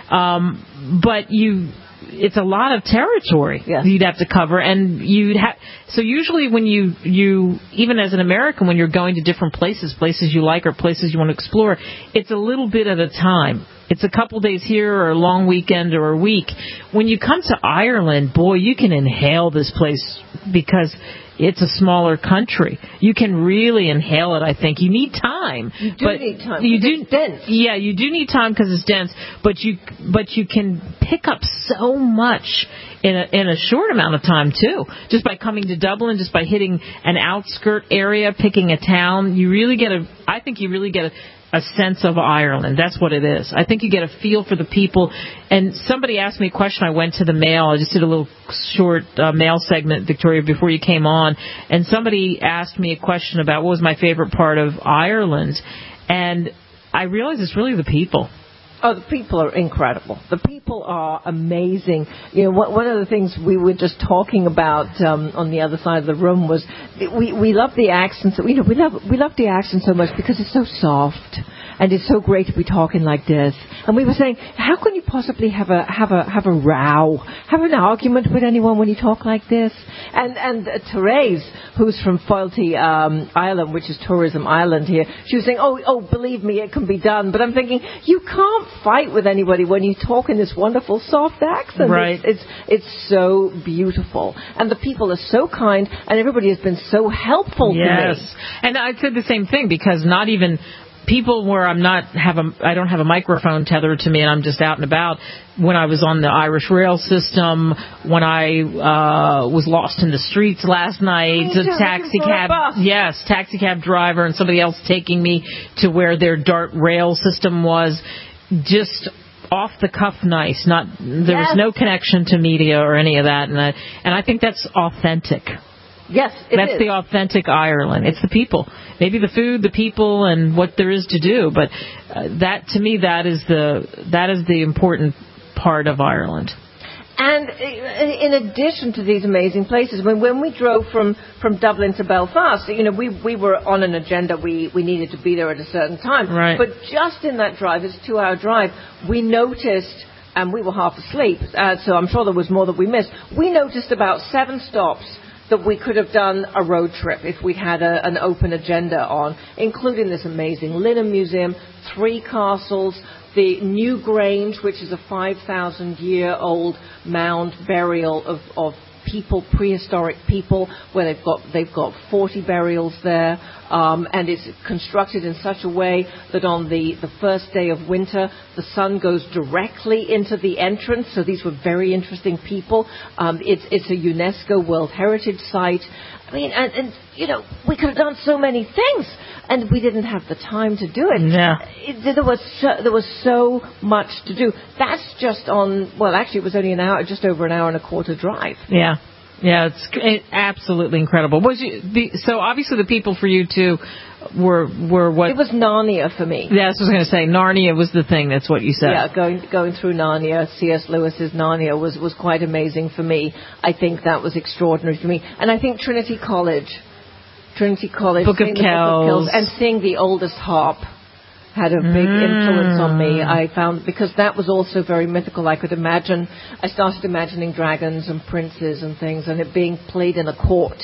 Um, but you... It's a lot of territory yes. you'd have to cover, and you'd have. So usually, when you you even as an American, when you're going to different places, places you like or places you want to explore, it's a little bit at a time. It's a couple days here, or a long weekend, or a week. When you come to Ireland, boy, you can inhale this place because it's a smaller country. You can really inhale it, I think. You need time. You do but need time. You do, it's dense. Yeah, you do need time because it's dense, but you but you can pick up so much in a, in a short amount of time, too. Just by coming to Dublin, just by hitting an outskirt area, picking a town, you really get a, I think you really get a, a sense of Ireland. That's what it is. I think you get a feel for the people. And somebody asked me a question. I went to the mail. I just did a little short uh, mail segment, Victoria, before you came on. And somebody asked me a question about what was my favorite part of Ireland. And I realized it's really the people. Oh, the people are incredible. The people are amazing. You know, one of the things we were just talking about um, on the other side of the room was we we love the accents. You know, we love we love the accent so much because it's so soft. And it's so great to be talking like this. And we were saying, how can you possibly have a have a have a row, have an argument with anyone when you talk like this? And and uh, Therese, who's from Foilty um, Island, which is tourism island here, she was saying, oh oh, believe me, it can be done. But I'm thinking, you can't fight with anybody when you talk in this wonderful soft accent. Right. It's it's, it's so beautiful, and the people are so kind, and everybody has been so helpful yes. to me. Yes, and I said the same thing because not even. People where I'm not have a I don't have a microphone tethered to me and I'm just out and about. When I was on the Irish rail system, when I uh was lost in the streets last night, a taxi cab, yes, taxi cab driver and somebody else taking me to where their DART rail system was, just off the cuff, nice. Not there yes. was no connection to media or any of that, and I, and I think that's authentic. Yes, it That's is. the authentic Ireland. It's the people. Maybe the food, the people, and what there is to do. But uh, that, to me, that is the that is the important part of Ireland. And in addition to these amazing places, when when we drove from, from Dublin to Belfast, you know, we, we were on an agenda. We, we needed to be there at a certain time. Right. But just in that drive, it's a two-hour drive, we noticed, and we were half asleep, uh, so I'm sure there was more that we missed. We noticed about seven stops that we could have done a road trip if we had a, an open agenda on, including this amazing linen museum, three castles, the New Grange, which is a five thousand year old mound burial of, of people, prehistoric people, where they've got they've got forty burials there, um, and it's constructed in such a way that on the, the first day of winter, the sun goes directly into the entrance. So these were very interesting people. Um, it's it's a UNESCO World Heritage Site. I mean, and, and you know, we could have done so many things, and we didn't have the time to do it. Yeah. It, there was so, there was so much to do. That's just on. Well, actually, it was only an hour, just over an hour and a quarter drive. Yeah. Yeah, it's it, absolutely incredible. Was you, the, so obviously the people for you too were were what? It was Narnia for me. Yeah, I was going to say Narnia was the thing. That's what you said. Yeah, going going through Narnia, C S Lewis's Narnia was was quite amazing for me. I think that was extraordinary for me, and I think Trinity College, Trinity College, Book of Book of Kells, and seeing the oldest harp had a big mm. influence on me. I found, because that was also very mythical. I could imagine, I started imagining dragons and princes and things, and it being played in a court.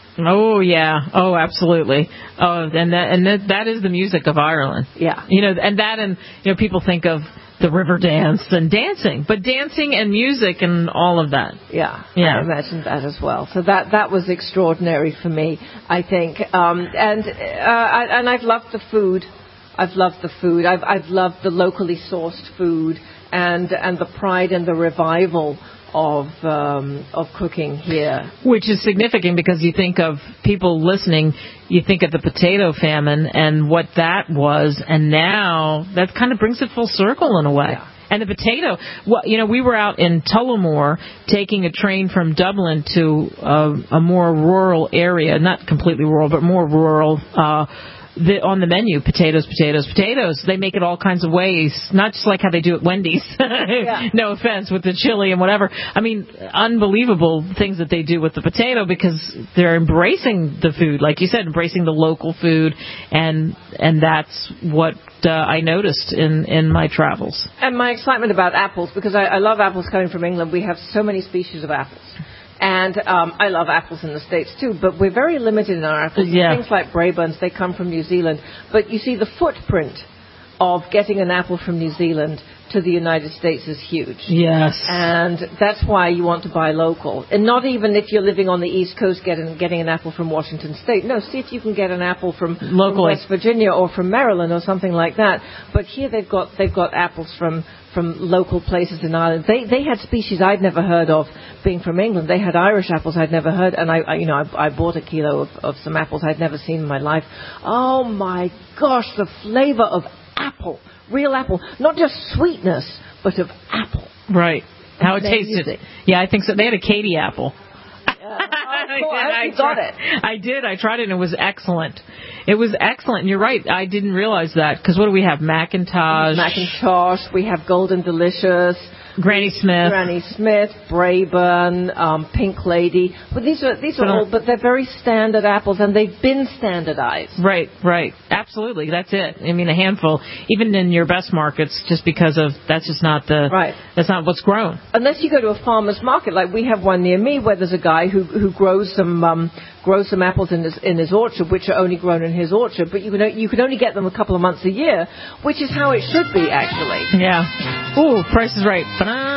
Oh yeah, oh absolutely. Oh, and that and that, that is the music of Ireland. Yeah, you know, and that, and you know, people think of the river dance and dancing, but dancing and music and all of that. Yeah, yeah. I imagined that as well. So that that was extraordinary for me, I think. Um, and uh, I, and I've loved the food. I've loved the food. I've I've loved the locally sourced food and and the pride and the revival of um, of cooking here. Which is significant because you think of people listening, you think of the potato famine and what that was, and now that kind of brings it full circle in a way. Yeah. And the potato, well, you know, we were out in Tullamore taking a train from Dublin to uh, a more rural area, not completely rural, but more rural. Uh, The, on the menu, potatoes, potatoes, potatoes. They make it all kinds of ways, not just like how they do at Wendy's. Yeah. No offense, with the chili and whatever. I mean, unbelievable things that they do with the potato because they're embracing the food, like you said, embracing the local food, and and that's what uh, I noticed in, in my travels. And my excitement about apples, because I, I love apples coming from England. We have so many species of apples. And um, I love apples in the States, too, but we're very limited in our apples. Yeah. Things like Braeburns, they come from New Zealand. But you see, the footprint of getting an apple from New Zealand to the United States is huge. Yes. And that's why you want to buy local. And not even if you're living on the East Coast getting, getting an apple from Washington State. No, see if you can get an apple from, from West Virginia or from Maryland or something like that. But here they've got they've got apples from, from local places in Ireland. They they had species I'd never heard of being from England. They had Irish apples I'd never heard, and I, I you know I, I bought a kilo of, of some apples I'd never seen in my life. Oh my gosh, the flavor of apple. Real apple, not just sweetness, but of apple. Right. How it Amazing. tasted. Yeah, I think so. They had a Katie apple. Uh, oh, cool. I, I, I got tried, it. I did. I tried it, and it was excellent. It was excellent. And you're right. I didn't realize that. Because what do we have? Macintosh. Macintosh. We have Golden Delicious. Granny Smith. Granny Smith, Braeburn, um, Pink Lady. But these are these are but, all, but they're very standard apples, and they've been standardized. Right, right, absolutely. That's it. I mean, a handful, even in your best markets, just because of that's just not the right. That's not what's grown. Unless you go to a farmer's market, like we have one near me, where there's a guy who who grows some um, grows some apples in his in his orchard, which are only grown in his orchard. But you can you can only get them a couple of months a year, which is how it should be, actually. Yeah. Ooh, Price is Right.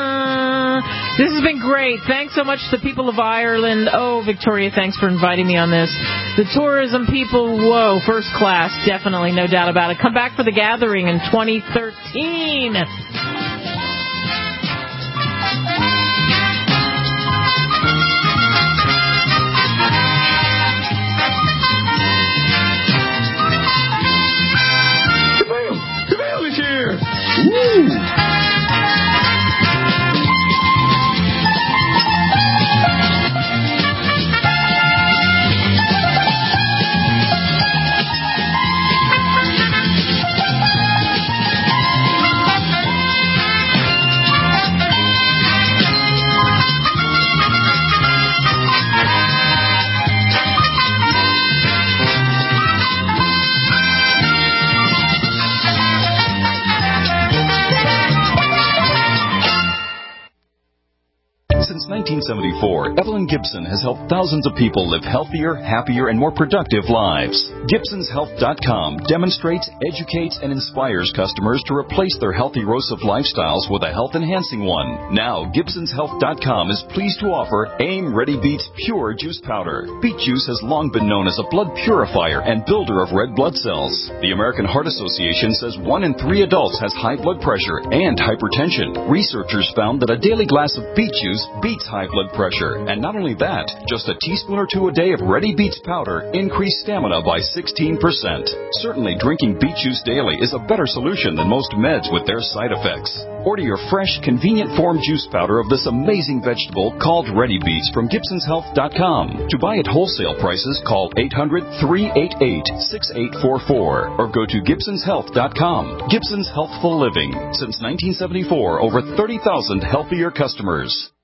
This has been great. Thanks so much to the people of Ireland. Oh, Victoria, thanks for inviting me on this. The tourism people, whoa, first class, definitely, no doubt about it. Come back for the gathering in twenty thirteen. Cabell! Cabell is here! Woo! Since nineteen seventy-four, Evelyn Gibson has helped thousands of people live healthier, happier, and more productive lives. Gibsons Health dot com demonstrates, educates, and inspires customers to replace their healthy erosive lifestyles with a health-enhancing one. Now, Gibsons Health dot com is pleased to offer AIM Ready Beets Pure Juice Powder. Beet juice has long been known as a blood purifier and builder of red blood cells. The American Heart Association says one in three adults has high blood pressure and hypertension. Researchers found that a daily glass of beet juice beats high blood pressure. And not only that, just a teaspoon or two a day of Ready Beets powder increased stamina by sixteen percent. Certainly, drinking beet juice daily is a better solution than most meds with their side effects. Order your fresh, convenient form juice powder of this amazing vegetable called Ready Beets from Gibsons Health dot com. To buy at wholesale prices, call eight hundred, three eight eight, six eight four four or go to Gibsons Health dot com. Gibson's Healthful Living. Since nineteen seventy-four, over thirty thousand healthier customers.